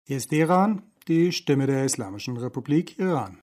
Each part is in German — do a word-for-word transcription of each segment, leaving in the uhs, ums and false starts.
Hier ist Iran, die Stimme der Islamischen Republik Iran.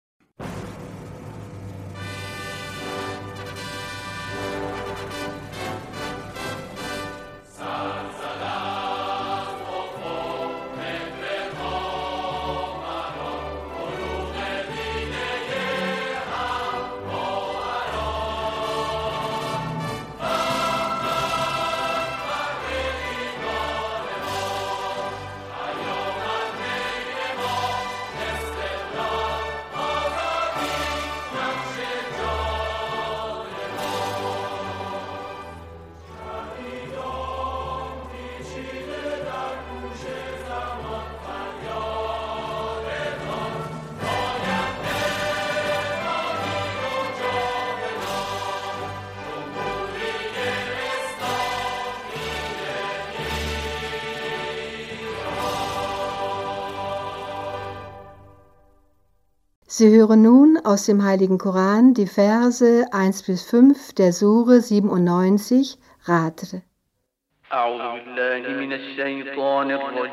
Sie hören nun aus dem Heiligen Koran die Verse eins bis fünf der Sure siebenundneunzig, Radr. أعوذ بالله من الشيطان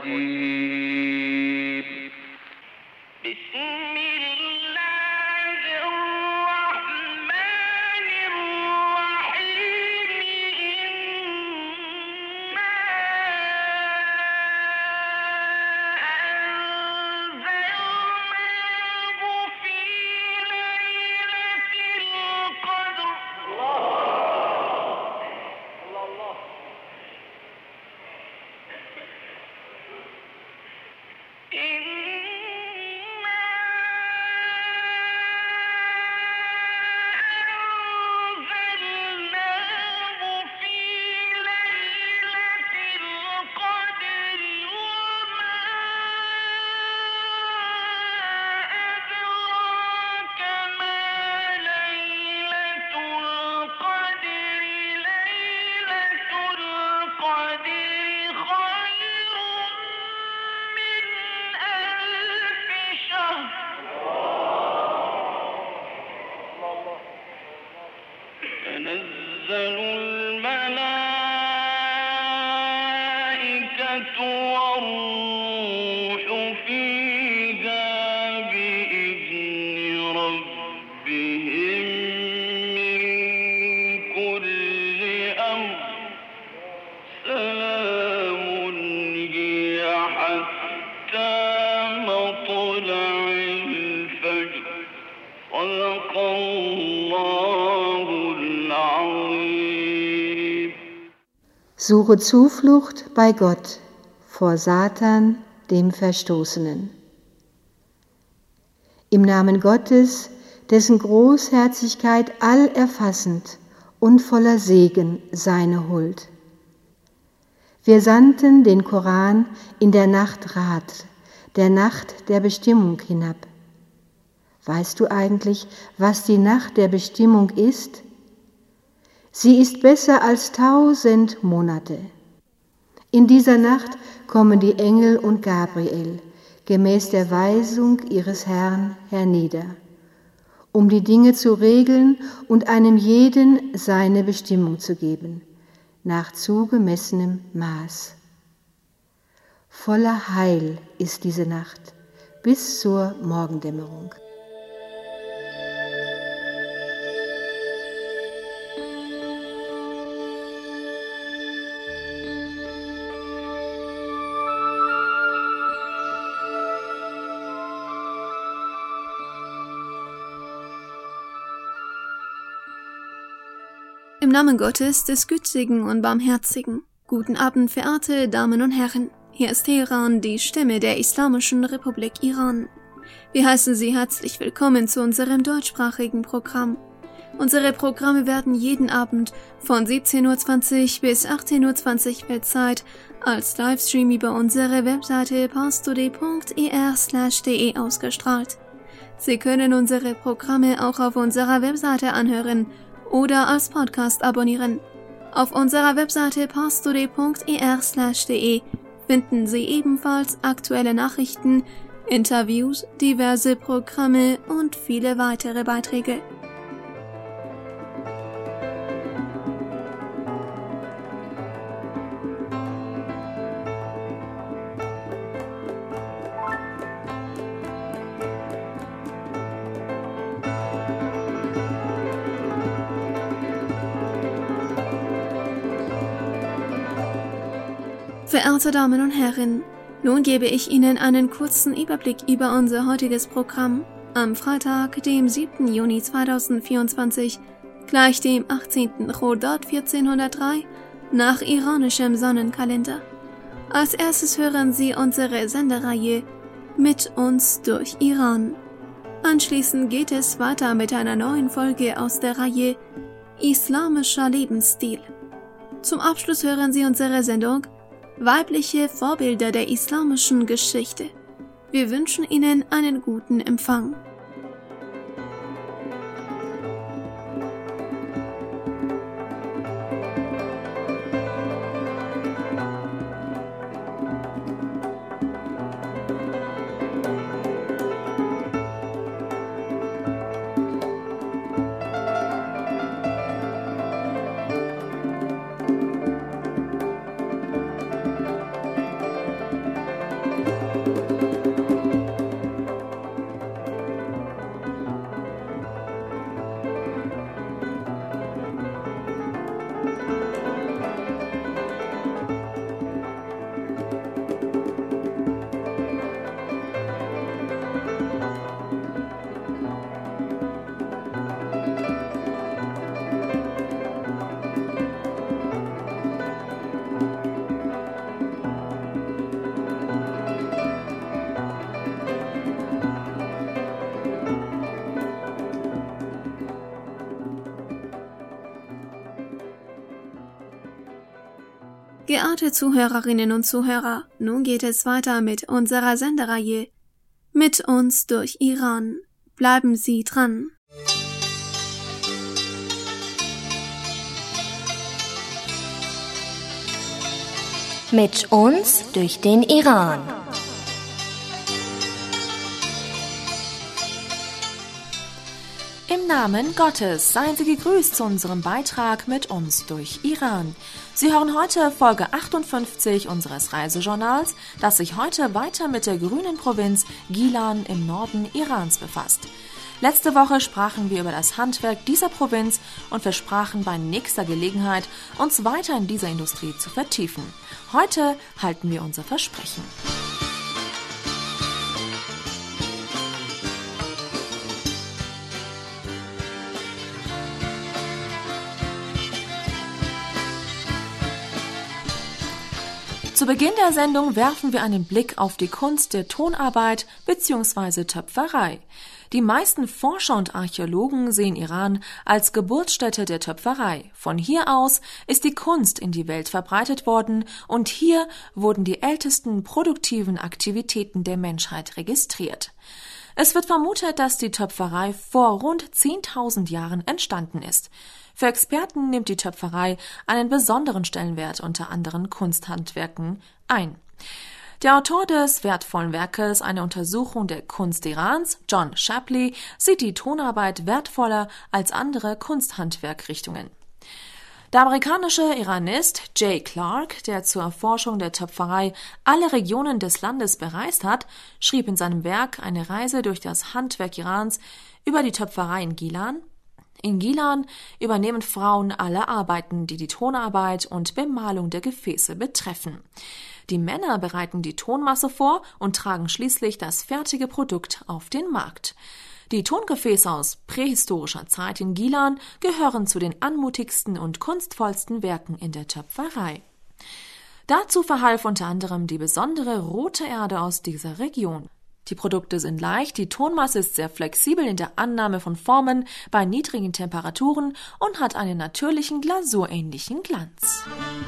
الرجيم بسم الله الرحمن الرحيم إنا أنزلناه في ليلة القدر تنزل الملائكة والروح فيها بإذن ربهم من كل أمر سلام هي حتى مطلع الفجر صدق الله العظيم. Suche Zuflucht bei Gott vor Satan, dem Verstoßenen. Im Namen Gottes, dessen Großherzigkeit allerfassend und voller Segen seine Huld. Wir sandten den Koran in der Nacht Radr, der Nacht der Bestimmung, hinab. Weißt du eigentlich, was die Nacht der Bestimmung ist? Sie ist besser als tausend Monate. In dieser Nacht kommen die Engel und Gabriel, gemäß der Weisung ihres Herrn, hernieder, um die Dinge zu regeln und einem jeden seine Bestimmung zu geben, nach zugemessenem Maß. Voller Heil ist diese Nacht bis zur Morgendämmerung. Im Namen Gottes, des Gütigen und Barmherzigen. Guten Abend, verehrte Damen und Herren. Hier ist Teheran, die Stimme der Islamischen Republik Iran. Wir heißen Sie herzlich willkommen zu unserem deutschsprachigen Programm. Unsere Programme werden jeden Abend von siebzehn Uhr zwanzig bis achtzehn Uhr zwanzig Weltzeit als Livestream über unsere Webseite parstoday punkt ir slash de ausgestrahlt. Sie können unsere Programme auch auf unserer Webseite anhören oder als Podcast abonnieren. Auf unserer Webseite parstoday punkt ir slash de finden Sie ebenfalls aktuelle Nachrichten, Interviews, diverse Programme und viele weitere Beiträge. Verehrte Damen und Herren, nun gebe ich Ihnen einen kurzen Überblick über unser heutiges Programm am Freitag, dem siebten Juni zweitausendvierundzwanzig, gleich dem achtzehnten Chodad vierzehnhundertdrei nach iranischem Sonnenkalender. Als erstes hören Sie unsere Sendereihe Mit uns durch Iran. Anschließend geht es weiter mit einer neuen Folge aus der Reihe Islamischer Lebensstil. Zum Abschluss hören Sie unsere Sendung Weibliche Vorbilder der islamischen Geschichte. Wir wünschen Ihnen einen guten Empfang. Geehrte Zuhörerinnen und Zuhörer, nun geht es weiter mit unserer Sendereihe Mit uns durch Iran. Bleiben Sie dran. Mit uns durch den Iran. Im Namen Gottes seien Sie gegrüßt zu unserem Beitrag Mit uns durch Iran. Sie hören heute Folge achtundfünfzig unseres Reisejournals, das sich heute weiter mit der grünen Provinz Gilan im Norden Irans befasst. Letzte Woche sprachen wir über das Handwerk dieser Provinz und versprachen bei nächster Gelegenheit, uns weiter in dieser Industrie zu vertiefen. Heute halten wir unser Versprechen. Zu Beginn der Sendung werfen wir einen Blick auf die Kunst der Tonarbeit bzw. Töpferei. Die meisten Forscher und Archäologen sehen Iran als Geburtsstätte der Töpferei. Von hier aus ist die Kunst in die Welt verbreitet worden und hier wurden die ältesten produktiven Aktivitäten der Menschheit registriert. Es wird vermutet, dass die Töpferei vor rund zehntausend Jahren entstanden ist. Für Experten nimmt die Töpferei einen besonderen Stellenwert unter anderen Kunsthandwerken ein. Der Autor des wertvollen Werkes Eine Untersuchung der Kunst Irans, John Shapley, sieht die Tonarbeit wertvoller als andere Kunsthandwerkrichtungen. Der amerikanische Iranist Jay Clark, der zur Erforschung der Töpferei alle Regionen des Landes bereist hat, schrieb in seinem Werk Eine Reise durch das Handwerk Irans über die Töpferei in Gilan: In Gilan übernehmen Frauen alle Arbeiten, die die Tonarbeit und Bemalung der Gefäße betreffen. Die Männer bereiten die Tonmasse vor und tragen schließlich das fertige Produkt auf den Markt. Die Tongefäße aus prähistorischer Zeit in Gilan gehören zu den anmutigsten und kunstvollsten Werken in der Töpferei. Dazu verhalf unter anderem die besondere rote Erde aus dieser Region. Die Produkte sind leicht, die Tonmasse ist sehr flexibel in der Annahme von Formen bei niedrigen Temperaturen und hat einen natürlichen glasurähnlichen Glanz.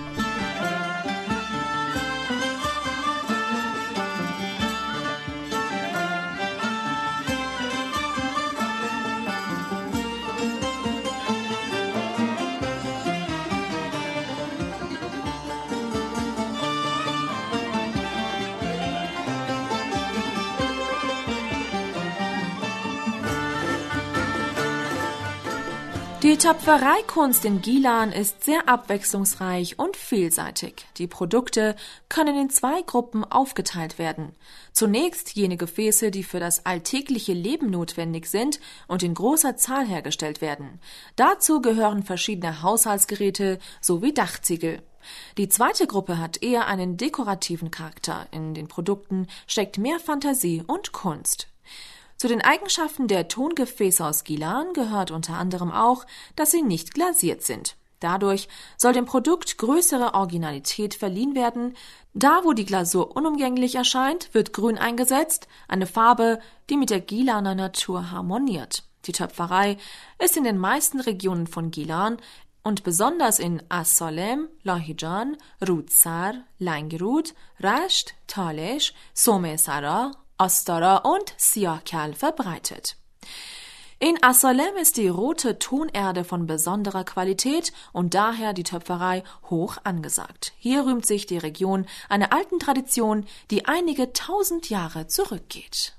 Die Töpfereikunst in Gilan ist sehr abwechslungsreich und vielseitig. Die Produkte können in zwei Gruppen aufgeteilt werden. Zunächst jene Gefäße, die für das alltägliche Leben notwendig sind und in großer Zahl hergestellt werden. Dazu gehören verschiedene Haushaltsgeräte sowie Dachziegel. Die zweite Gruppe hat eher einen dekorativen Charakter. In den Produkten steckt mehr Fantasie und Kunst. Zu den Eigenschaften der Tongefäße aus Gilan gehört unter anderem auch, dass sie nicht glasiert sind. Dadurch soll dem Produkt größere Originalität verliehen werden. Da, wo die Glasur unumgänglich erscheint, wird Grün eingesetzt, eine Farbe, die mit der Gilaner Natur harmoniert. Die Töpferei ist in den meisten Regionen von Gilan und besonders in As-Salem, Lahijan, Rudsar, Langrud, Rasht, Talesh, Somesara, Astara und Siakal verbreitet. In As-Salem ist die rote Tonerde von besonderer Qualität und daher die Töpferei hoch angesagt. Hier rühmt sich die Region einer alten Tradition, die einige tausend Jahre zurückgeht.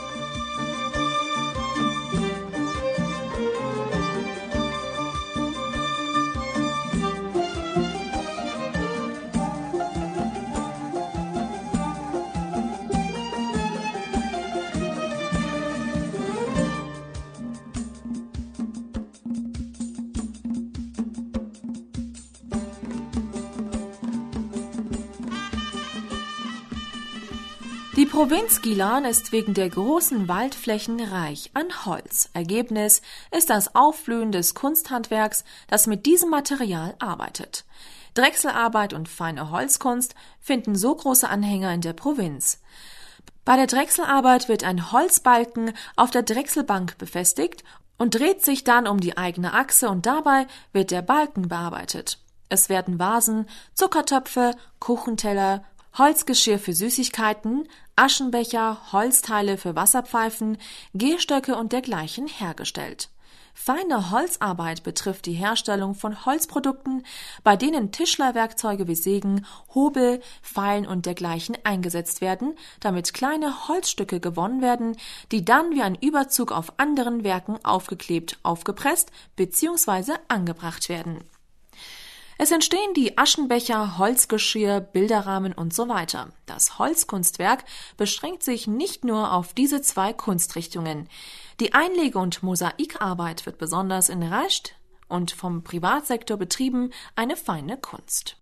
Die Provinz Gilan ist wegen der großen Waldflächen reich an Holz. Ergebnis ist das Aufblühen des Kunsthandwerks, das mit diesem Material arbeitet. Drechselarbeit und feine Holzkunst finden so große Anhänger in der Provinz. Bei der Drechselarbeit wird ein Holzbalken auf der Drechselbank befestigt und dreht sich dann um die eigene Achse und dabei wird der Balken bearbeitet. Es werden Vasen, Zuckertöpfe, Kuchenteller, Holzgeschirr für Süßigkeiten, Aschenbecher, Holzteile für Wasserpfeifen, Gehstöcke und dergleichen hergestellt. Feine Holzarbeit betrifft die Herstellung von Holzprodukten, bei denen Tischlerwerkzeuge wie Sägen, Hobel, Feilen und dergleichen eingesetzt werden, damit kleine Holzstücke gewonnen werden, die dann wie ein Überzug auf anderen Werken aufgeklebt, aufgepresst bzw. angebracht werden. Es entstehen die Aschenbecher, Holzgeschirr, Bilderrahmen und so weiter. Das Holzkunstwerk beschränkt sich nicht nur auf diese zwei Kunstrichtungen. Die Einlege- und Mosaikarbeit wird besonders in Rasht und vom Privatsektor betrieben, eine feine Kunst.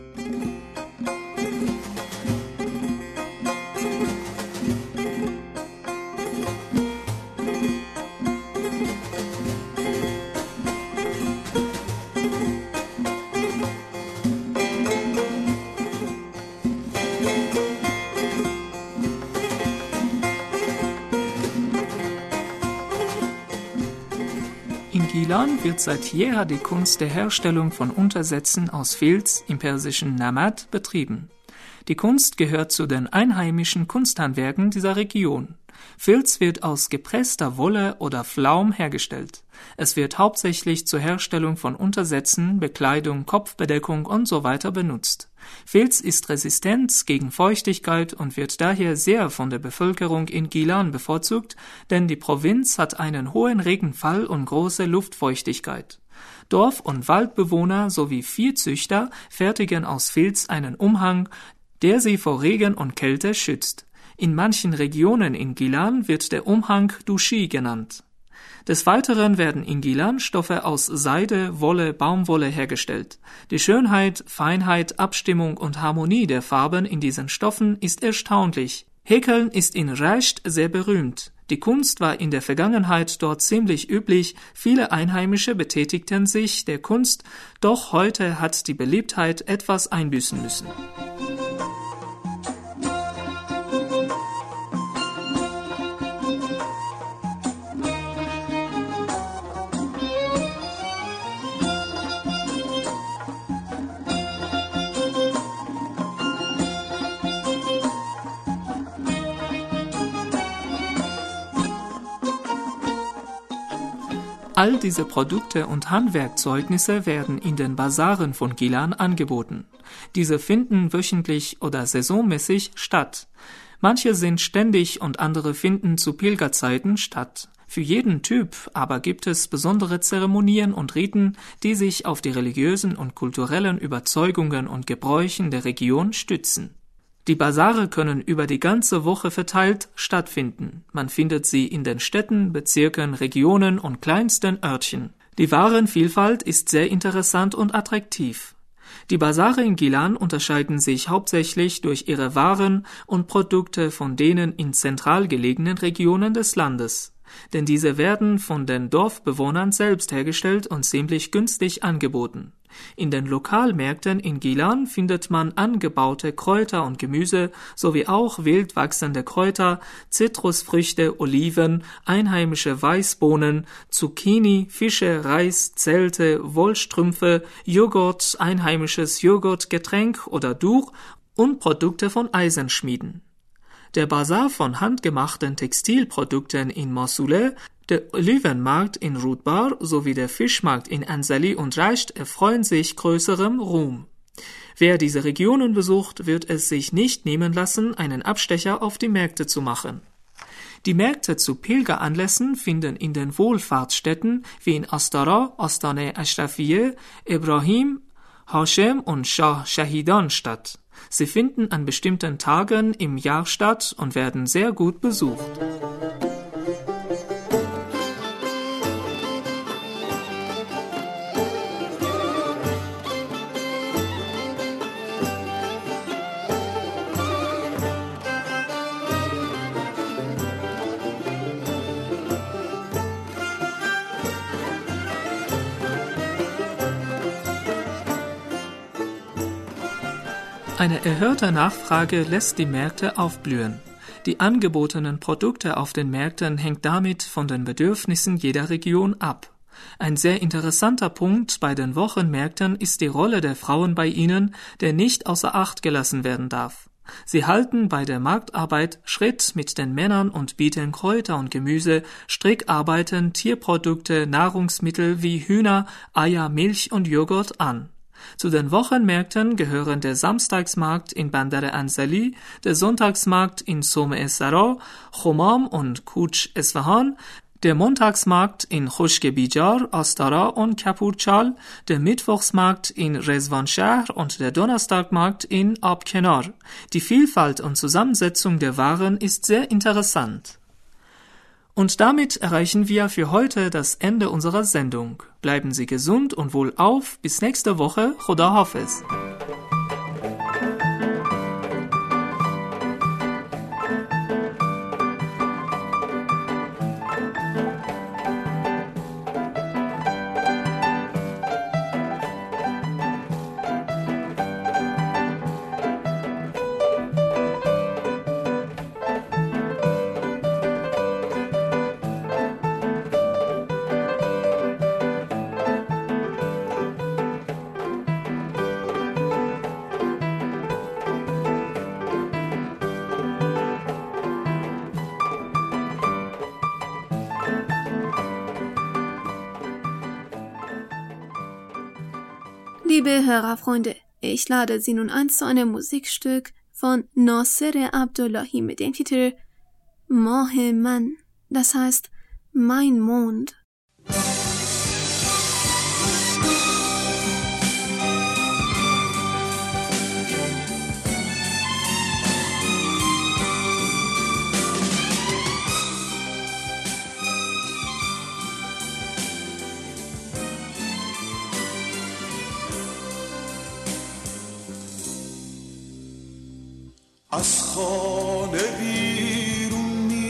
In Gilan wird seit jeher die Kunst der Herstellung von Untersätzen aus Filz, im persischen Namat, betrieben. Die Kunst gehört zu den einheimischen Kunsthandwerken dieser Region. Filz wird aus gepresster Wolle oder Flaum hergestellt. Es wird hauptsächlich zur Herstellung von Untersätzen, Bekleidung, Kopfbedeckung und so weiter benutzt. Filz ist resistent gegen Feuchtigkeit und wird daher sehr von der Bevölkerung in Gilan bevorzugt, denn die Provinz hat einen hohen Regenfall und große Luftfeuchtigkeit. Dorf- und Waldbewohner sowie Viehzüchter fertigen aus Filz einen Umhang, der sie vor Regen und Kälte schützt. In manchen Regionen in Gilan wird der Umhang Dushi genannt. Des Weiteren werden in Gilan Stoffe aus Seide, Wolle, Baumwolle hergestellt. Die Schönheit, Feinheit, Abstimmung und Harmonie der Farben in diesen Stoffen ist erstaunlich. Häkeln ist in Rasht sehr berühmt. Die Kunst war in der Vergangenheit dort ziemlich üblich, viele Einheimische betätigten sich der Kunst, doch heute hat die Beliebtheit etwas einbüßen müssen. All diese Produkte und Handwerkzeugnisse werden in den Basaren von Gilan angeboten. Diese finden wöchentlich oder saisonmäßig statt. Manche sind ständig und andere finden zu Pilgerzeiten statt. Für jeden Typ aber gibt es besondere Zeremonien und Riten, die sich auf die religiösen und kulturellen Überzeugungen und Gebräuchen der Region stützen. Die Basare können über die ganze Woche verteilt stattfinden. Man findet sie in den Städten, Bezirken, Regionen und kleinsten Örtchen. Die Warenvielfalt ist sehr interessant und attraktiv. Die Basare in Gilan unterscheiden sich hauptsächlich durch ihre Waren und Produkte von denen in zentral gelegenen Regionen des Landes. Denn diese werden von den Dorfbewohnern selbst hergestellt und ziemlich günstig angeboten. In den Lokalmärkten in Gilan findet man angebaute Kräuter und Gemüse sowie auch wild wachsende Kräuter, Zitrusfrüchte, Oliven, einheimische Weißbohnen, Zucchini, Fische, Reis, Zelte, Wollstrümpfe, Joghurt, einheimisches Joghurtgetränk oder Duch und Produkte von Eisenschmieden. Der Basar von handgemachten Textilprodukten in Mosul, der Olivenmarkt in Rudbar sowie der Fischmarkt in Ansali und Rasht erfreuen sich größerem Ruhm. Wer diese Regionen besucht, wird es sich nicht nehmen lassen, einen Abstecher auf die Märkte zu machen. Die Märkte zu Pilgeranlässen finden in den Wohlfahrtsstädten wie in Astara, Astane Ashrafiye, Ibrahim, Hashem und Shah Shahidan statt. Sie finden an bestimmten Tagen im Jahr statt und werden sehr gut besucht. Eine erhöhte Nachfrage lässt die Märkte aufblühen. Die angebotenen Produkte auf den Märkten hängt damit von den Bedürfnissen jeder Region ab. Ein sehr interessanter Punkt bei den Wochenmärkten ist die Rolle der Frauen bei ihnen, der nicht außer Acht gelassen werden darf. Sie halten bei der Marktarbeit Schritt mit den Männern und bieten Kräuter und Gemüse, Strickarbeiten, Tierprodukte, Nahrungsmittel wie Hühner, Eier, Milch und Joghurt an. Zu den Wochenmärkten gehören der Samstagsmarkt in Bandar Ansali, der Sonntagsmarkt in Some-e-Sara, Khomam und Kuch-Esfahan, der Montagsmarkt in Khoshke-Bijar, Astara und Kapurchal, der Mittwochsmarkt in Rezvanshahr und der Donnerstagmarkt in Abkenar. Die Vielfalt und Zusammensetzung der Waren ist sehr interessant. Und damit erreichen wir für heute das Ende unserer Sendung. Bleiben Sie gesund und wohlauf. Bis nächste Woche. Khuda Hafiz. Liebe Hörerfreunde, ich lade Sie nun ein zu einem Musikstück von Nasser Abdullahi mit dem Titel Mah Man, das heißt Mein Mond. از خانه بیرون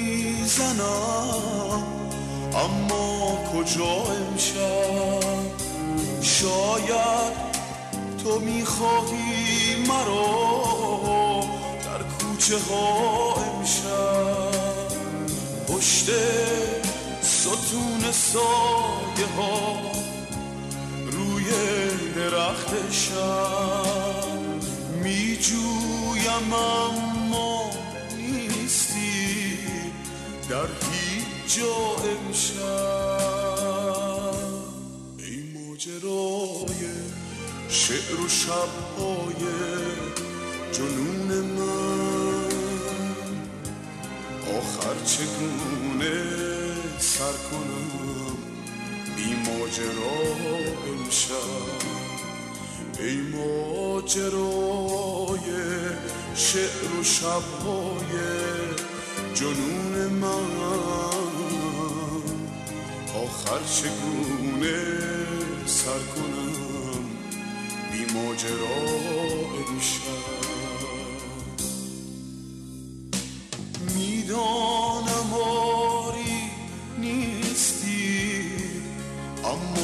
میزنم اما کجا امشب شاید تو میخواهی مرا در کوچه ها امشب پشت ستون سایه ها روی درخت شب میجویم اما نیستی در هیچ جا امشب ای ماجرای شعر و شبهای جنون من آخر چگونه سر کنم بی ماجرا امشب ای ماجرای شعر و شبهای جنون من آخر چگونه سر کنم بی ماجرا امشب. میدانم آری نیستی اما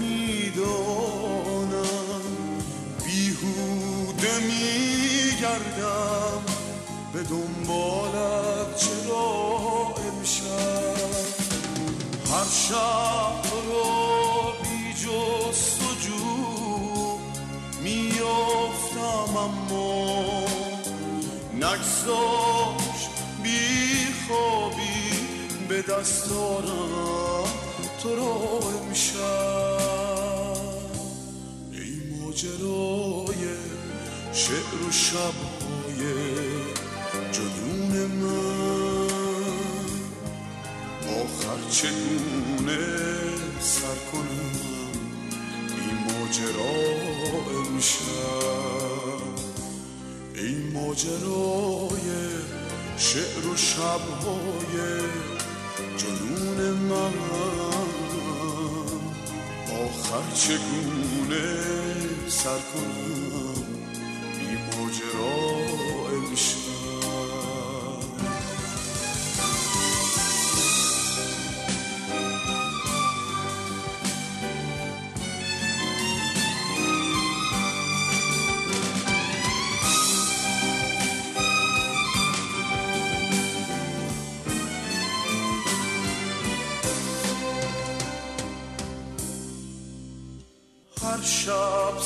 نمیدانم بیهوده میگردم به دنبالت چرا امشب. هر شب رو بی جستجو میافتم اما نگذاشت بی خوابی به دست دارم تو را امشب. ای ماجرای شعر و شبهای جنون من، آخر چگونه سر کنم این ماجرا امشب. ای ماجرای شعر و شبهای جنون من، آخر چگونه سر کنم این ماجرا امشب. هر شب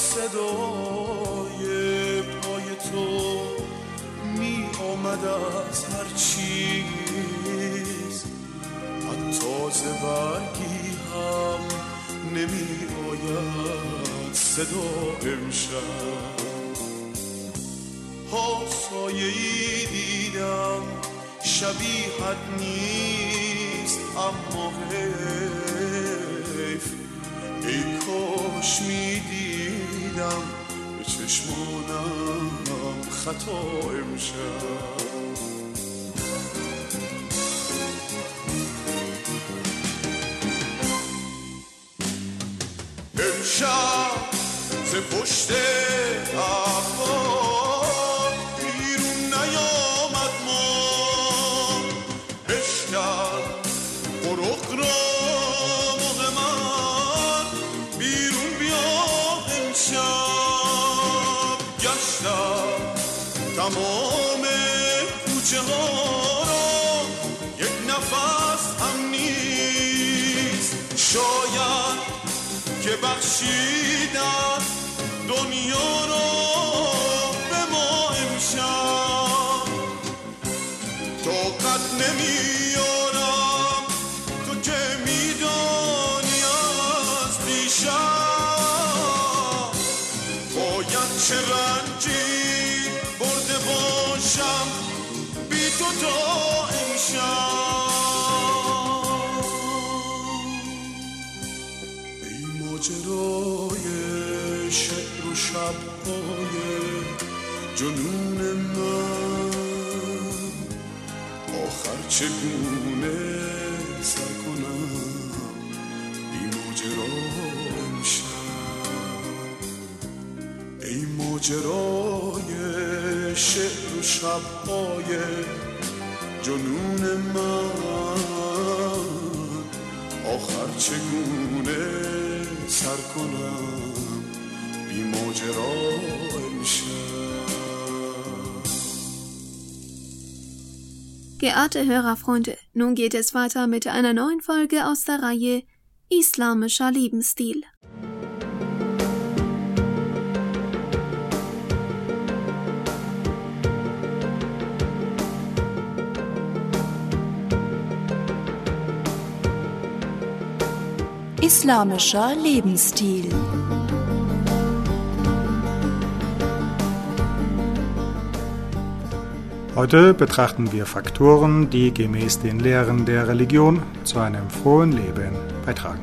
صدای پای تو می آمد از هر چیز، حتی ز برگی هم نمی آید صدا امشب. ها سایه‌ای دیدم شبیهت نیست اما حیف، ای کاش می دیدم به چشمانم خطا امشب. امشب ز پشت ابواب بیرون نیامد ما، بشکن قرق را تمام کوچه ها را یک نفس هم نیست، شاید که بخشیدن دنیا را به ما امشب. طاقت نمیارم تو که میدانی از دیشب باید چه رنجی برده باشم بی تو تا امشب. ای ماجرای شعر و شبهای جنون من، آخر چگونه سر کنم بی ماجرا امشب. ای ماجرای شعر و شبهای جنون من، آخر چگونه سر کنم بی ماجرا امشب. Geehrte Hörerfreunde, nun geht es weiter mit einer neuen Folge aus der Reihe Islamischer Lebensstil. Islamischer Lebensstil. Heute betrachten wir Faktoren, die gemäß den Lehren der Religion zu einem frohen Leben beitragen.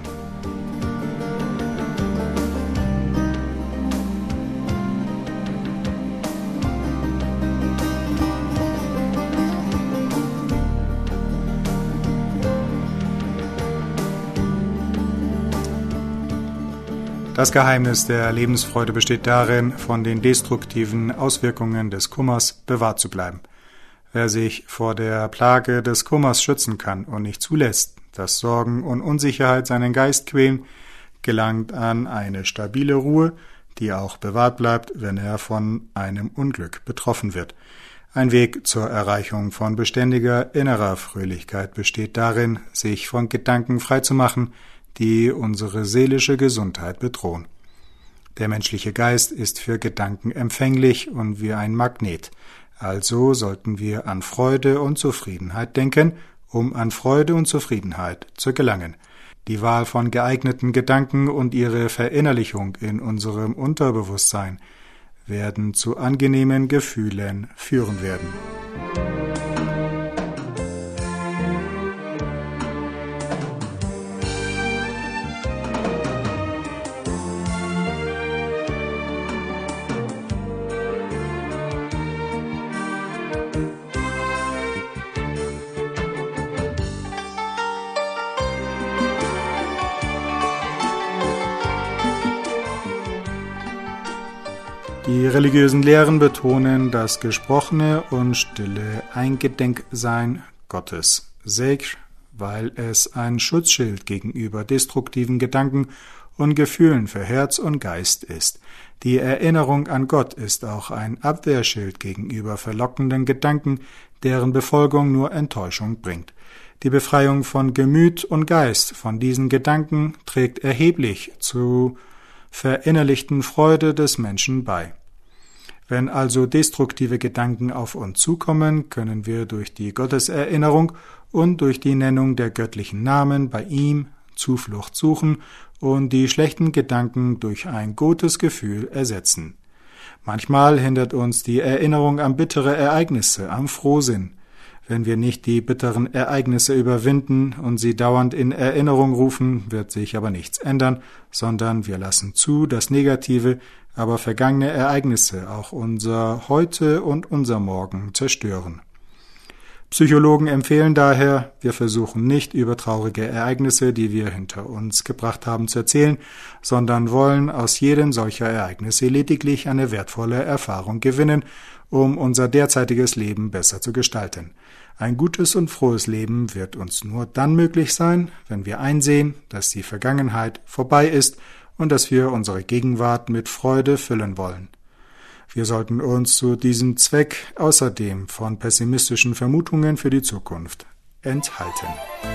Das Geheimnis der Lebensfreude besteht darin, von den destruktiven Auswirkungen des Kummers bewahrt zu bleiben. Wer sich vor der Plage des Kummers schützen kann und nicht zulässt, dass Sorgen und Unsicherheit seinen Geist quälen, gelangt an eine stabile Ruhe, die auch bewahrt bleibt, wenn er von einem Unglück betroffen wird. Ein Weg zur Erreichung von beständiger innerer Fröhlichkeit besteht darin, sich von Gedanken freizumachen, die unsere seelische Gesundheit bedrohen. Der menschliche Geist ist für Gedanken empfänglich und wie ein Magnet. Also sollten wir an Freude und Zufriedenheit denken, um an Freude und Zufriedenheit zu gelangen. Die Wahl von geeigneten Gedanken und ihre Verinnerlichung in unserem Unterbewusstsein werden zu angenehmen Gefühlen führen werden. Die religiösen Lehren betonen das gesprochene und stille Eingedenksein Gottes, Sekr, weil es ein Schutzschild gegenüber destruktiven Gedanken und Gefühlen für Herz und Geist ist. Die Erinnerung an Gott ist auch ein Abwehrschild gegenüber verlockenden Gedanken, deren Befolgung nur Enttäuschung bringt. Die Befreiung von Gemüt und Geist von diesen Gedanken trägt erheblich zu verinnerlichten Freude des Menschen bei. Wenn also destruktive Gedanken auf uns zukommen, können wir durch die Gotteserinnerung und durch die Nennung der göttlichen Namen bei ihm Zuflucht suchen und die schlechten Gedanken durch ein gutes Gefühl ersetzen. Manchmal hindert uns die Erinnerung an bittere Ereignisse, am Frohsinn. Wenn wir nicht die bitteren Ereignisse überwinden und sie dauernd in Erinnerung rufen, wird sich aber nichts ändern, sondern wir lassen zu, dass negative, aber vergangene Ereignisse auch unser Heute und unser Morgen zerstören. Psychologen empfehlen daher, wir versuchen nicht über traurige Ereignisse, die wir hinter uns gebracht haben, zu erzählen, sondern wollen aus jedem solcher Ereignisse lediglich eine wertvolle Erfahrung gewinnen, um unser derzeitiges Leben besser zu gestalten. Ein gutes und frohes Leben wird uns nur dann möglich sein, wenn wir einsehen, dass die Vergangenheit vorbei ist und dass wir unsere Gegenwart mit Freude füllen wollen. Wir sollten uns zu diesem Zweck außerdem von pessimistischen Vermutungen für die Zukunft enthalten.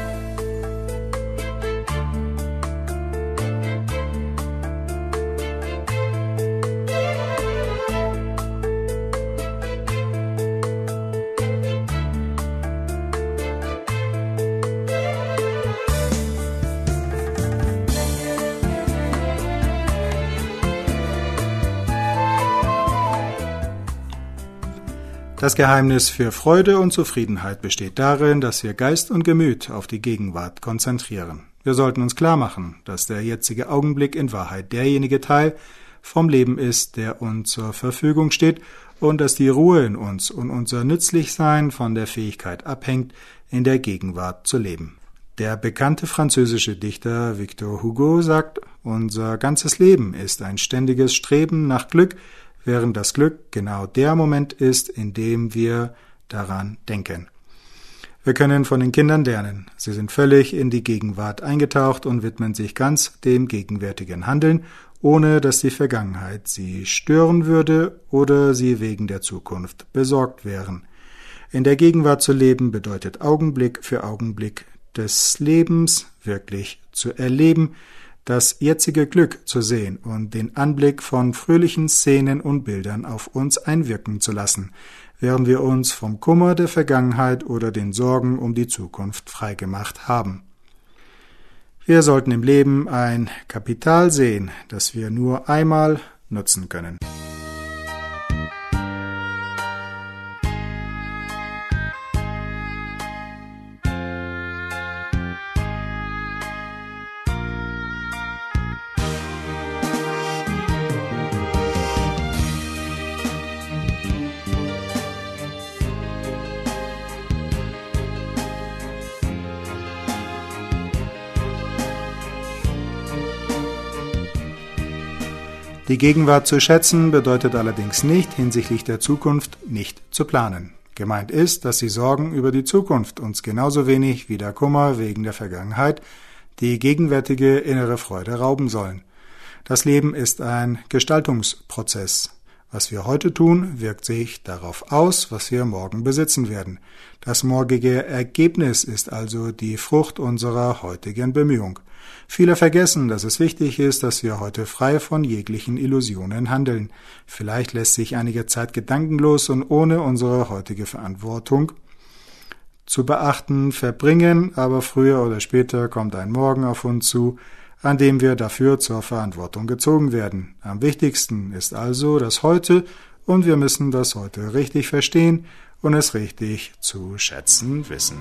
Das Geheimnis für Freude und Zufriedenheit besteht darin, dass wir Geist und Gemüt auf die Gegenwart konzentrieren. Wir sollten uns klar machen, dass der jetzige Augenblick in Wahrheit derjenige Teil vom Leben ist, der uns zur Verfügung steht und dass die Ruhe in uns und unser Nützlichsein von der Fähigkeit abhängt, in der Gegenwart zu leben. Der bekannte französische Dichter Victor Hugo sagt, unser ganzes Leben ist ein ständiges Streben nach Glück, während das Glück genau der Moment ist, in dem wir daran denken. Wir können von den Kindern lernen. Sie sind völlig in die Gegenwart eingetaucht und widmen sich ganz dem gegenwärtigen Handeln, ohne dass die Vergangenheit sie stören würde oder sie wegen der Zukunft besorgt wären. In der Gegenwart zu leben bedeutet Augenblick für Augenblick des Lebens wirklich zu erleben, das jetzige Glück zu sehen und den Anblick von fröhlichen Szenen und Bildern auf uns einwirken zu lassen, während wir uns vom Kummer der Vergangenheit oder den Sorgen um die Zukunft freigemacht haben. Wir sollten im Leben ein Kapital sehen, das wir nur einmal nutzen können. Die Gegenwart zu schätzen bedeutet allerdings nicht, hinsichtlich der Zukunft nicht zu planen. Gemeint ist, dass die Sorgen über die Zukunft uns genauso wenig wie der Kummer wegen der Vergangenheit die gegenwärtige innere Freude rauben sollen. Das Leben ist ein Gestaltungsprozess. Was wir heute tun, wirkt sich darauf aus, was wir morgen besitzen werden. Das morgige Ergebnis ist also die Frucht unserer heutigen Bemühung. Viele vergessen, dass es wichtig ist, dass wir heute frei von jeglichen Illusionen handeln. Vielleicht lässt sich einige Zeit gedankenlos und ohne unsere heutige Verantwortung zu beachten verbringen, aber früher oder später kommt ein Morgen auf uns zu, an dem wir dafür zur Verantwortung gezogen werden. Am wichtigsten ist also das Heute, und wir müssen das Heute richtig verstehen und es richtig zu schätzen wissen.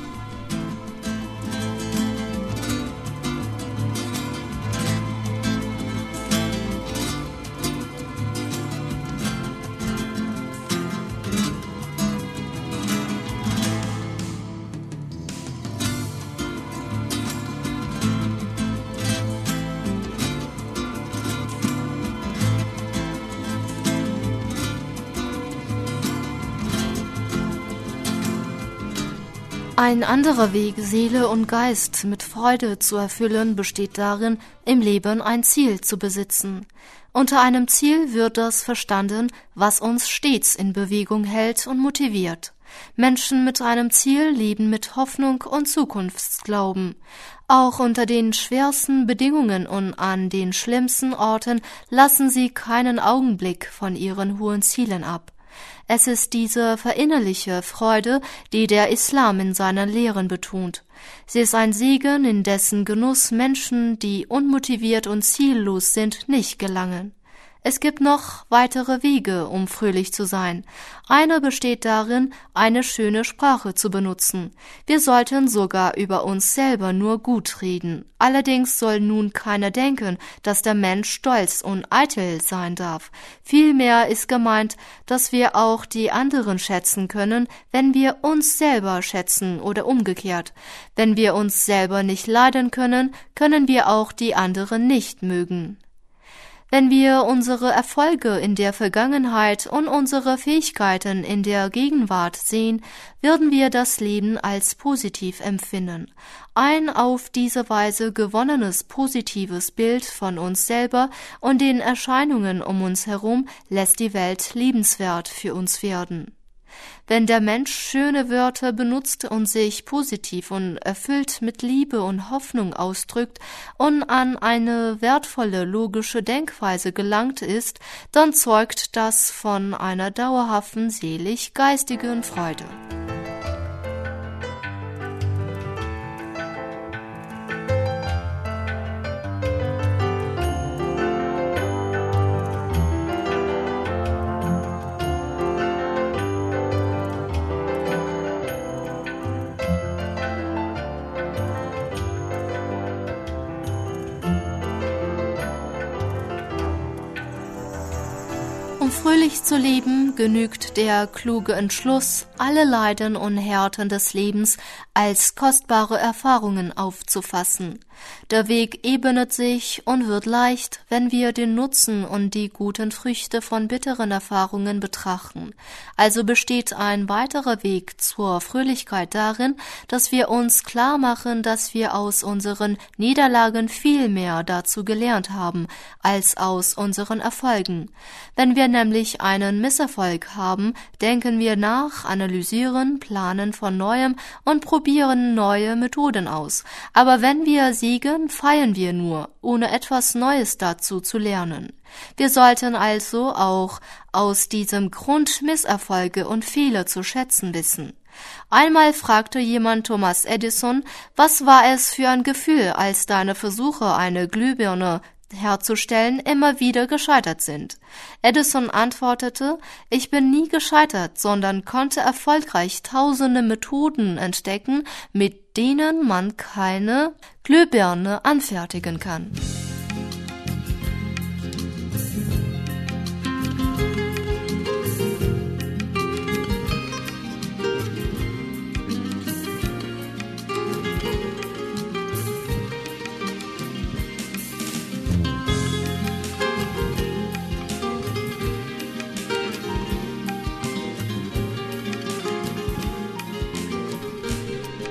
Ein anderer Weg, Seele und Geist mit Freude zu erfüllen, besteht darin, im Leben ein Ziel zu besitzen. Unter einem Ziel wird das verstanden, was uns stets in Bewegung hält und motiviert. Menschen mit einem Ziel leben mit Hoffnung und Zukunftsglauben. Auch unter den schwersten Bedingungen und an den schlimmsten Orten lassen sie keinen Augenblick von ihren hohen Zielen ab. Es ist diese verinnerliche Freude, die der Islam in seinen Lehren betont. Sie ist ein Segen, in dessen Genuss Menschen, die unmotiviert und ziellos sind, nicht gelangen. Es gibt noch weitere Wege, um fröhlich zu sein. Einer besteht darin, eine schöne Sprache zu benutzen. Wir sollten sogar über uns selber nur gut reden. Allerdings soll nun keiner denken, dass der Mensch stolz und eitel sein darf. Vielmehr ist gemeint, dass wir auch die anderen schätzen können, wenn wir uns selber schätzen oder umgekehrt. Wenn wir uns selber nicht leiden können, können wir auch die anderen nicht mögen. Wenn wir unsere Erfolge in der Vergangenheit und unsere Fähigkeiten in der Gegenwart sehen, würden wir das Leben als positiv empfinden. Ein auf diese Weise gewonnenes positives Bild von uns selber und den Erscheinungen um uns herum lässt die Welt liebenswert für uns werden. Wenn der Mensch schöne Wörter benutzt und sich positiv und erfüllt mit Liebe und Hoffnung ausdrückt und an eine wertvolle logische Denkweise gelangt ist, dann zeugt das von einer dauerhaften selig-geistigen Freude. Um fröhlich zu leben, genügt der kluge Entschluss, alle Leiden und Härten des Lebens als kostbare Erfahrungen aufzufassen. Der Weg ebnet sich und wird leicht, wenn wir den Nutzen und die guten Früchte von bitteren Erfahrungen betrachten. Also besteht ein weiterer Weg zur Fröhlichkeit darin, dass wir uns klar machen, dass wir aus unseren Niederlagen viel mehr dazu gelernt haben, als aus unseren Erfolgen. Wenn wir nämlich einen Misserfolg haben, denken wir nach, analysieren, planen von Neuem und probieren neue Methoden aus. Aber wenn wir siegen, feiern wir nur, ohne etwas Neues dazu zu lernen. Wir sollten also auch aus diesem Grund Misserfolge und Fehler zu schätzen wissen. Einmal fragte jemand Thomas Edison, was war es für ein Gefühl, als deine Versuche, eine Glühbirne herzustellen, immer wieder gescheitert sind. Edison antwortete, ich bin nie gescheitert, sondern konnte erfolgreich tausende Methoden entdecken, mit denen man keine Glühbirne anfertigen kann.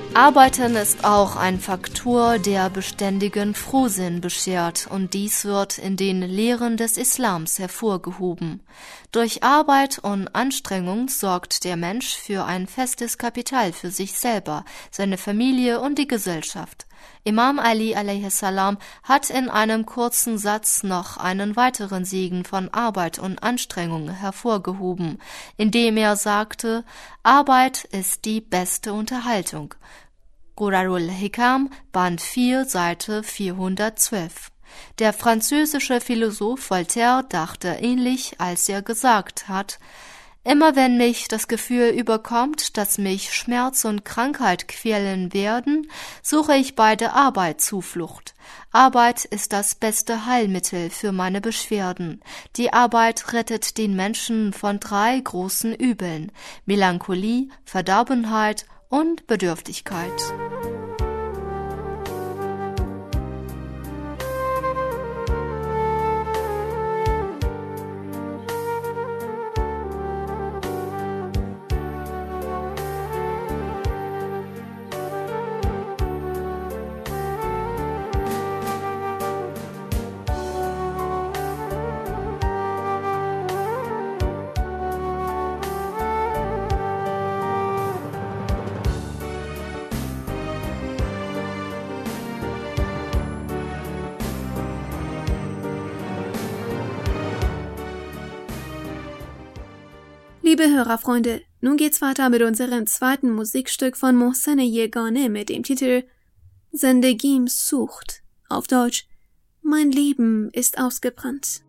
Arbeiten ist auch ein Faktor, der beständigen Frohsinn beschert, und dies wird in den Lehren des Islams hervorgehoben. Durch Arbeit und Anstrengung sorgt der Mensch für ein festes Kapital für sich selber, seine Familie und die Gesellschaft. Imam Ali a.s. hat in einem kurzen Satz noch einen weiteren Segen von Arbeit und Anstrengung hervorgehoben, indem er sagte: Arbeit ist die beste Unterhaltung. Gurarul Hikam, Band vier, Seite vierhundertzwölf. Der französische Philosoph Voltaire dachte ähnlich, als er gesagt hat: Immer wenn mich das Gefühl überkommt, dass mich Schmerz und Krankheit quälen werden, suche ich bei der Arbeit Zuflucht. Arbeit ist das beste Heilmittel für meine Beschwerden. Die Arbeit rettet den Menschen von drei großen Übeln: Melancholie, Verdorbenheit und Bedürftigkeit. Liebe Hörerfreunde, nun geht's weiter mit unserem zweiten Musikstück von Mohsen Yegane mit dem Titel Zendegim Sucht, auf Deutsch Mein Leben ist ausgebrannt.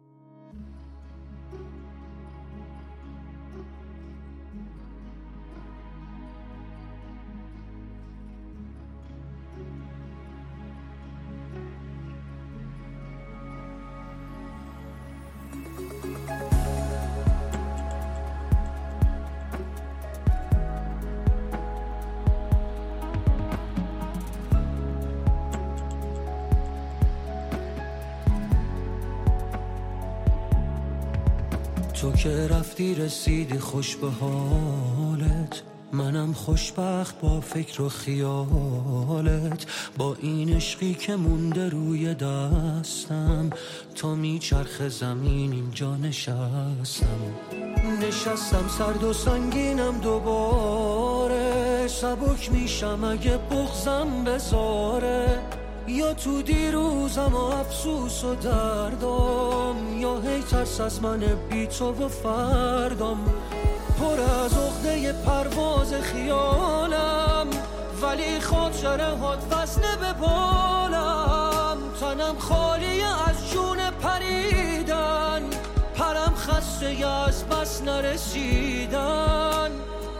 تو که رفتی رسیدی خوش به حالت، منم خوشبخت با فکر و خیالت، با این عشقی که مونده روی دستم، تا میچرخ زمین اینجا نشستم نشستم سرد و سنگینم دوباره، سبک میشم اگه بغضم بذاره، یا تو دیروزم و افسوس و دردم، یا هی ترس از من بی تو و فردم، پر از عقده پرواز خیالم، ولی خاطره هات وزنه به بالم، تنم خالی از جون پریدن، پرم خسته از بس نرسیدن،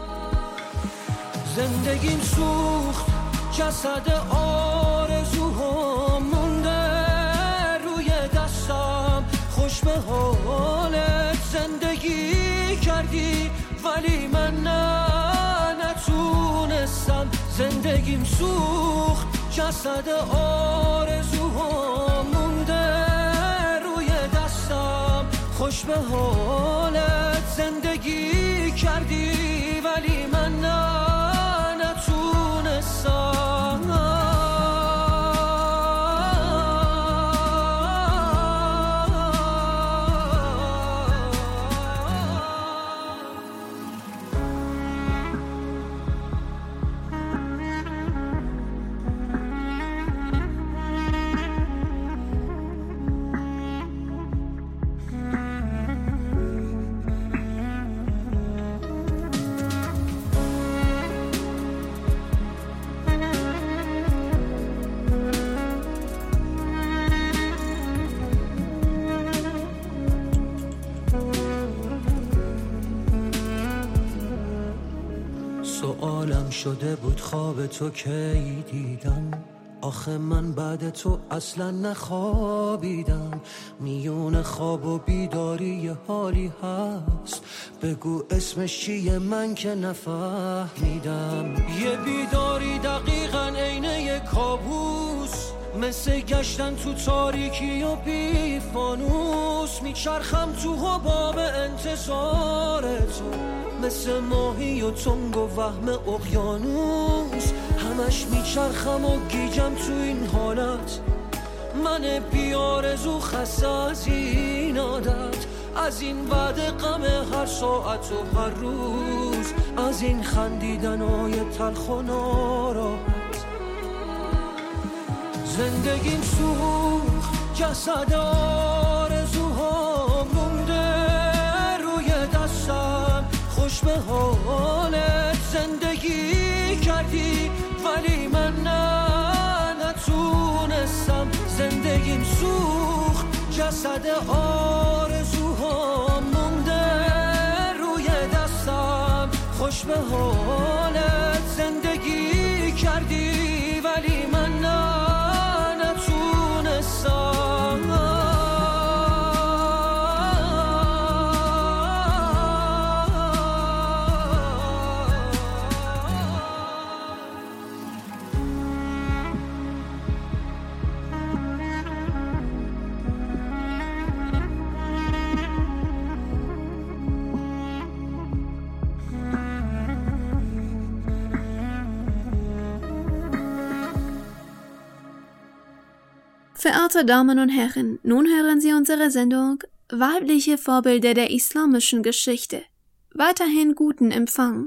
زندگیم سوخت جسد آرزوهام مونده روی دستم، خوش به حالت زندگی کردی ولی من نه نتونستم، زندگیم سوخت جسد آرزوهام مونده روی دستم، خوش به حالت زندگی کردی ولی من نه سوالم شده بود خواب تو کی دیدم، آخه من بعد تو اصلا نخوابیدم، میون خواب و بیداری یه حالی هست، بگو اسمش چیه من که نفهمیدم، یه بیداری دقیقاً عین یه کابوس، مثل گشتن تو تاریکی و بی فانوس، میچرخم تو حباب انتظار تو، مثل ماهی و تنگ و وهم اقیانوس، همش میچرخم و گیجم تو این حالت، من بیارزو خسته از این عادت، از این بعد غم هر ساعت و هر روز، از این خندیدنای تلخ و ناراحت. زندگیم سوخت، جسد آرزوها مونده روی دستم، خوش به حالت زندگی کردی ولی من نه نتونستم. زندگیم سوخت، جسد آرزوها مونده روی دستم، خوش به حالت زندگی کردی ولی من نه Verehrte Damen und Herren, nun hören Sie unsere Sendung Weibliche Vorbilder der islamischen Geschichte. Weiterhin guten Empfang.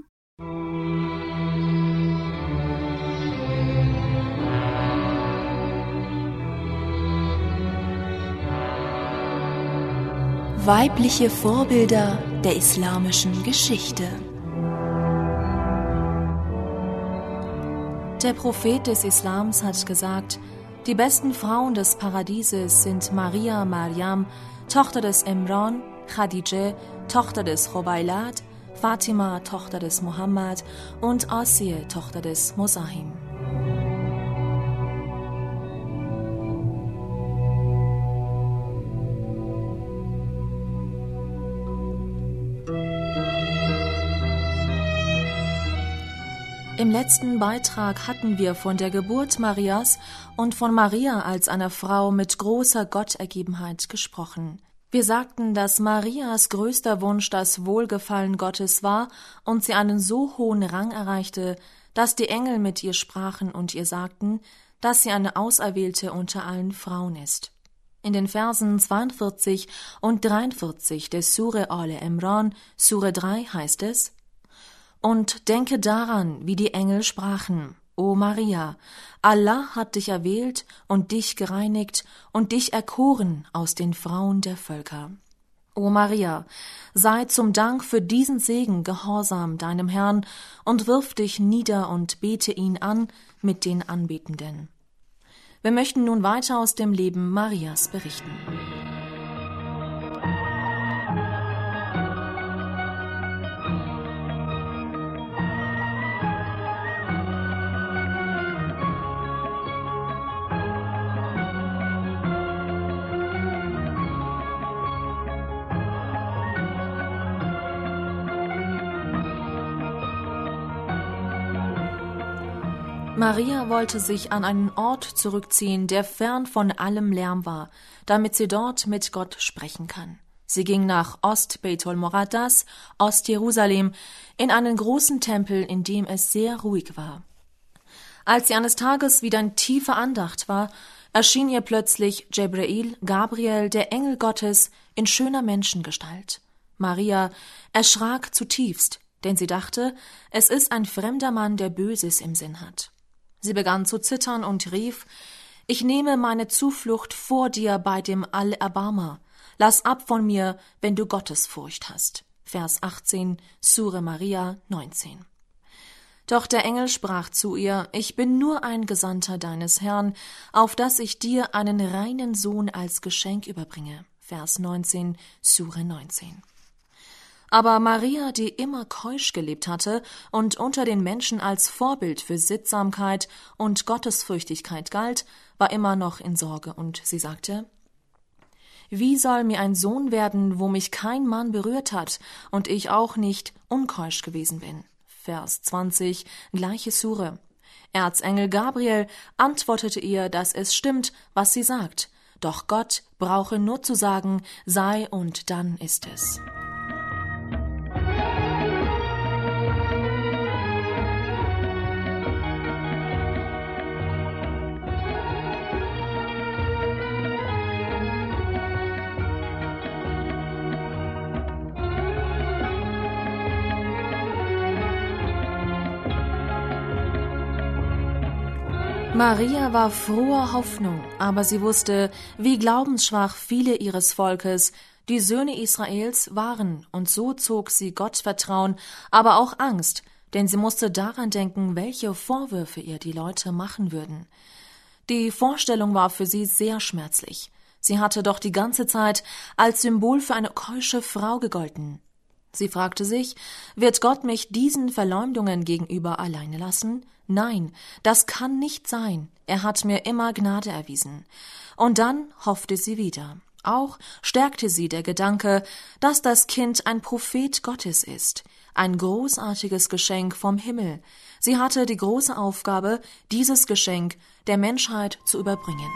Weibliche Vorbilder der islamischen Geschichte. Der Prophet des Islams hat gesagt, die besten Frauen des Paradieses sind Maria Maryam, Tochter des Imran, Khadija, Tochter des Khuwailad, Fatima, Tochter des Muhammad und Asiya, Tochter des Muzahim. Im letzten Beitrag hatten wir von der Geburt Marias und von Maria als einer Frau mit großer Gottergebenheit gesprochen. Wir sagten, dass Marias größter Wunsch das Wohlgefallen Gottes war und sie einen so hohen Rang erreichte, dass die Engel mit ihr sprachen und ihr sagten, dass sie eine Auserwählte unter allen Frauen ist. In den Versen zweiundvierzig und dreiundvierzig des Sure Al-Imran, Sure drei, heißt es: Und denke daran, wie die Engel sprachen: O Maria, Allah hat dich erwählt und dich gereinigt und dich erkoren aus den Frauen der Völker. O Maria, sei zum Dank für diesen Segen gehorsam deinem Herrn und wirf dich nieder und bete ihn an mit den Anbetenden. Wir möchten nun weiter aus dem Leben Marias berichten. Maria wollte sich an einen Ort zurückziehen, der fern von allem Lärm war, damit sie dort mit Gott sprechen kann. Sie ging nach Ost-Beitul Muqaddas, Ost-Jerusalem, in einen großen Tempel, in dem es sehr ruhig war. Als sie eines Tages wieder in tiefer Andacht war, erschien ihr plötzlich Jibril, Gabriel, der Engel Gottes, in schöner Menschengestalt. Maria erschrak zutiefst, denn sie dachte, es ist ein fremder Mann, der Böses im Sinn hat. Sie begann zu zittern und rief: Ich nehme meine Zuflucht vor dir bei dem Allerbarmer. Lass ab von mir, wenn du Gottesfurcht hast. Vers achtzehn, Sure Maria neunzehn. Doch der Engel sprach zu ihr: Ich bin nur ein Gesandter deines Herrn, auf dass ich dir einen reinen Sohn als Geschenk überbringe. Vers neunzehn, Sure neunzehn. Aber Maria, die immer keusch gelebt hatte und unter den Menschen als Vorbild für Sittsamkeit und Gottesfürchtigkeit galt, war immer noch in Sorge und sie sagte: Wie soll mir ein Sohn werden, wo mich kein Mann berührt hat und ich auch nicht unkeusch gewesen bin? Vers zwanzig, gleiche Sure. Erzengel Gabriel antwortete ihr, dass es stimmt, was sie sagt, doch Gott brauche nur zu sagen, sei und dann ist es. Maria war froher Hoffnung, aber sie wusste, wie glaubensschwach viele ihres Volkes, die Söhne Israels, waren, und so zog sie Gottvertrauen, aber auch Angst, denn sie musste daran denken, welche Vorwürfe ihr die Leute machen würden. Die Vorstellung war für sie sehr schmerzlich. Sie hatte doch die ganze Zeit als Symbol für eine keusche Frau gegolten. Sie fragte sich, wird Gott mich diesen Verleumdungen gegenüber alleine lassen? Nein, das kann nicht sein. Er hat mir immer Gnade erwiesen. Und dann hoffte sie wieder. Auch stärkte sie der Gedanke, dass das Kind ein Prophet Gottes ist. Ein großartiges Geschenk vom Himmel. Sie hatte die große Aufgabe, dieses Geschenk der Menschheit zu überbringen.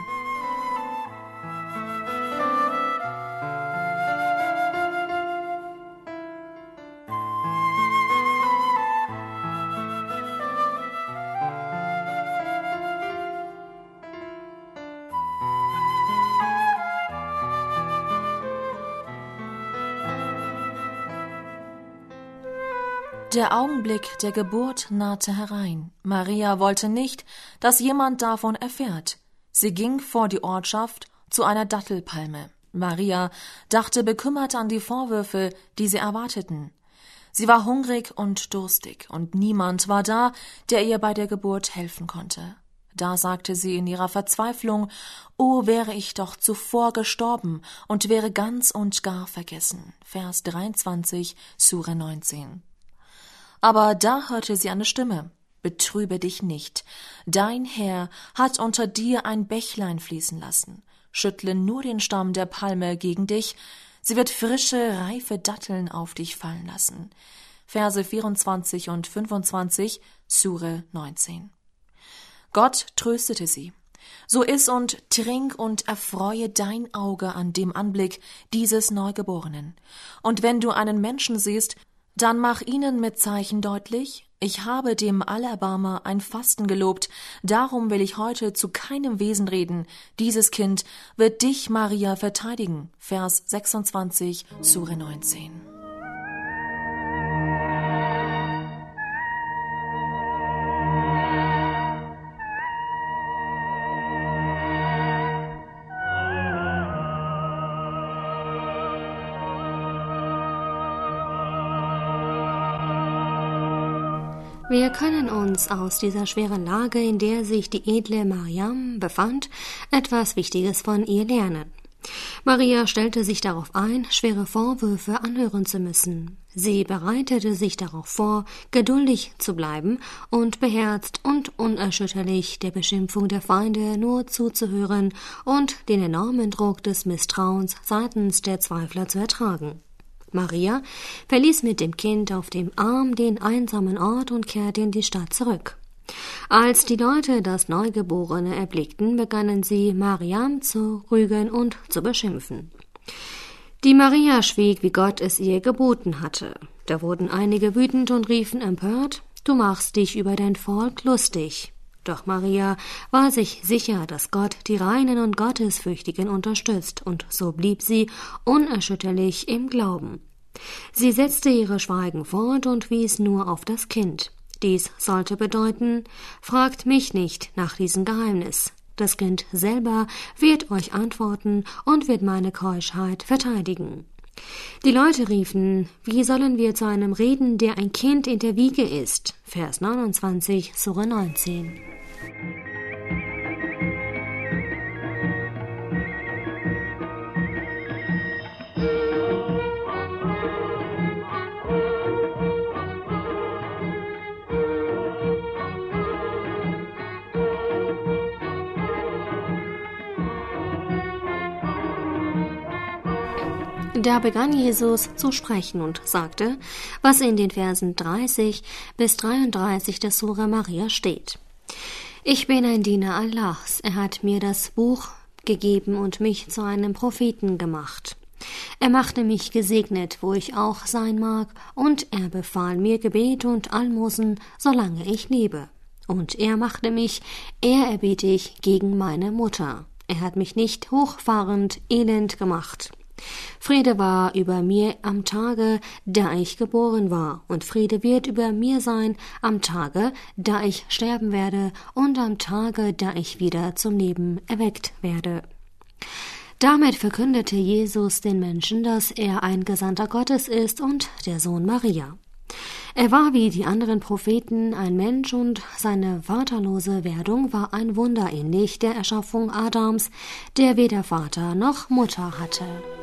Der Augenblick der Geburt nahte herein. Maria wollte nicht, dass jemand davon erfährt. Sie ging vor die Ortschaft zu einer Dattelpalme. Maria dachte bekümmert an die Vorwürfe, die sie erwarteten. Sie war hungrig und durstig, und niemand war da, der ihr bei der Geburt helfen konnte. Da sagte sie in ihrer Verzweiflung, »O, wäre ich doch zuvor gestorben und wäre ganz und gar vergessen.« Vers dreiundzwanzig, Sure neunzehn. Aber da hörte sie eine Stimme. »Betrübe dich nicht. Dein Herr hat unter dir ein Bächlein fließen lassen. Schüttle nur den Stamm der Palme gegen dich. Sie wird frische, reife Datteln auf dich fallen lassen.« Verse vierundzwanzig und fünfundzwanzig, Sure neunzehn. Gott tröstete sie. »So iss und trink und erfreue dein Auge an dem Anblick dieses Neugeborenen. Und wenn du einen Menschen siehst, dann mach ihnen mit Zeichen deutlich, ich habe dem Allerbarmer ein Fasten gelobt, darum will ich heute zu keinem Wesen reden. Dieses Kind wird dich, Maria, verteidigen. Vers sechsundzwanzig, Sure neunzehn. Wir können uns aus dieser schweren Lage, in der sich die edle Mariam befand, etwas Wichtiges von ihr lernen. Maria stellte sich darauf ein, schwere Vorwürfe anhören zu müssen. Sie bereitete sich darauf vor, geduldig zu bleiben und beherzt und unerschütterlich der Beschimpfung der Feinde nur zuzuhören und den enormen Druck des Misstrauens seitens der Zweifler zu ertragen. Maria verließ mit dem Kind auf dem Arm den einsamen Ort und kehrte in die Stadt zurück. Als die Leute das Neugeborene erblickten, begannen sie, Mariam zu rügen und zu beschimpfen. Die Maria schwieg, wie Gott es ihr geboten hatte. Da wurden einige wütend und riefen empört, »Du machst dich über dein Volk lustig.« Doch Maria war sich sicher, dass Gott die Reinen und Gottesfürchtigen unterstützt, und so blieb sie unerschütterlich im Glauben. Sie setzte ihre Schweigen fort und wies nur auf das Kind. Dies sollte bedeuten, fragt mich nicht nach diesem Geheimnis. Das Kind selber wird euch antworten und wird meine Keuschheit verteidigen. Die Leute riefen, wie sollen wir zu einem reden, der ein Kind in der Wiege ist? Vers neunundzwanzig, Sure neunzehn. Da begann Jesus zu sprechen und sagte, was in den Versen dreißig bis dreiunddreißig der Sure Maria steht. Ich bin ein Diener Allahs. Er hat mir das Buch gegeben und mich zu einem Propheten gemacht. Er machte mich gesegnet, wo ich auch sein mag, und er befahl mir Gebet und Almosen, solange ich lebe. Und er machte mich ehrerbietig gegen meine Mutter. Er hat mich nicht hochfahrend elend gemacht. Friede war über mir am Tage, da ich geboren war, und Friede wird über mir sein am Tage, da ich sterben werde, und am Tage, da ich wieder zum Leben erweckt werde. Damit verkündete Jesus den Menschen, dass er ein Gesandter Gottes ist und der Sohn Maria. Er war wie die anderen Propheten ein Mensch und seine vaterlose Werdung war ein Wunder ähnlich der Erschaffung Adams, der weder Vater noch Mutter hatte.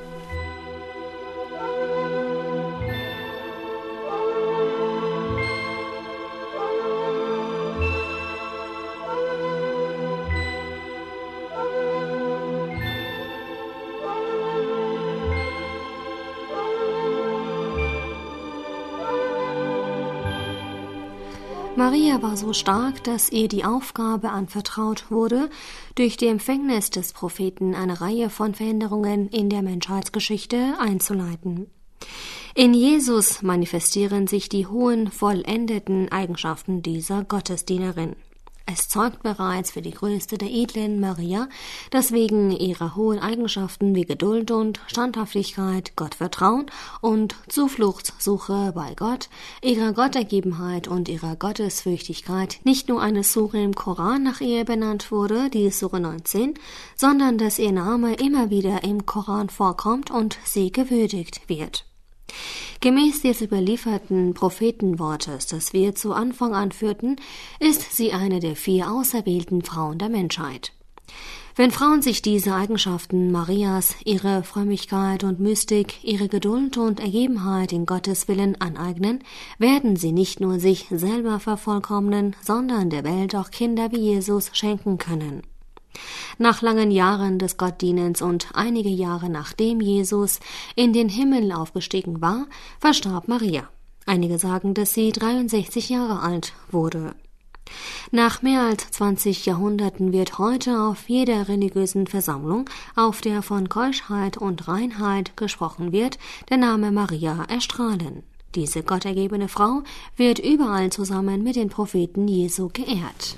Maria war so stark, dass ihr die Aufgabe anvertraut wurde, durch die Empfängnis des Propheten eine Reihe von Veränderungen in der Menschheitsgeschichte einzuleiten. In Jesus manifestieren sich die hohen, vollendeten Eigenschaften dieser Gottesdienerin. Es zeugt bereits für die größte der Edlen, Maria, dass wegen ihrer hohen Eigenschaften wie Geduld und Standhaftigkeit, Gottvertrauen und Zufluchtssuche bei Gott, ihrer Gottergebenheit und ihrer Gottesfürchtigkeit nicht nur eine Sure im Koran nach ihr benannt wurde, die Sure neunzehn, sondern dass ihr Name immer wieder im Koran vorkommt und sie gewürdigt wird. Gemäß des überlieferten Prophetenwortes, das wir zu Anfang anführten, ist sie eine der vier auserwählten Frauen der Menschheit. Wenn Frauen sich diese Eigenschaften Marias, ihre Frömmigkeit und Mystik, ihre Geduld und Ergebenheit in Gottes Willen aneignen, werden sie nicht nur sich selber vervollkommnen, sondern der Welt auch Kinder wie Jesus schenken können. Nach langen Jahren des Gottdienens und einige Jahre nachdem Jesus in den Himmel aufgestiegen war, verstarb Maria. Einige sagen, dass sie dreiundsechzig Jahre alt wurde. Nach mehr als zwanzig Jahrhunderten wird heute auf jeder religiösen Versammlung, auf der von Keuschheit und Reinheit gesprochen wird, der Name Maria erstrahlen. Diese gottergebene Frau wird überall zusammen mit den Propheten Jesu geehrt.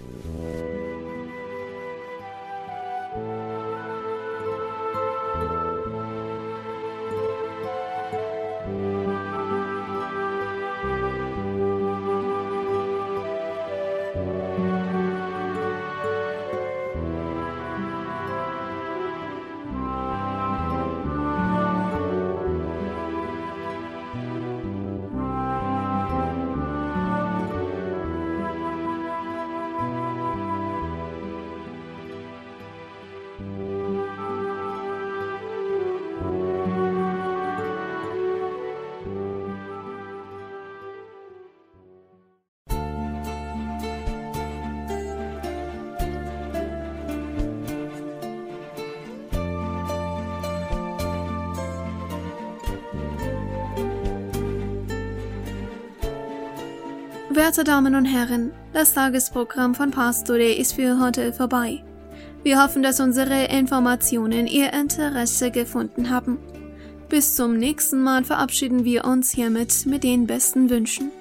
Werte Damen und Herren, das Tagesprogramm von Pastore ist für heute vorbei. Wir hoffen, dass unsere Informationen Ihr Interesse gefunden haben. Bis zum nächsten Mal verabschieden wir uns hiermit mit den besten Wünschen.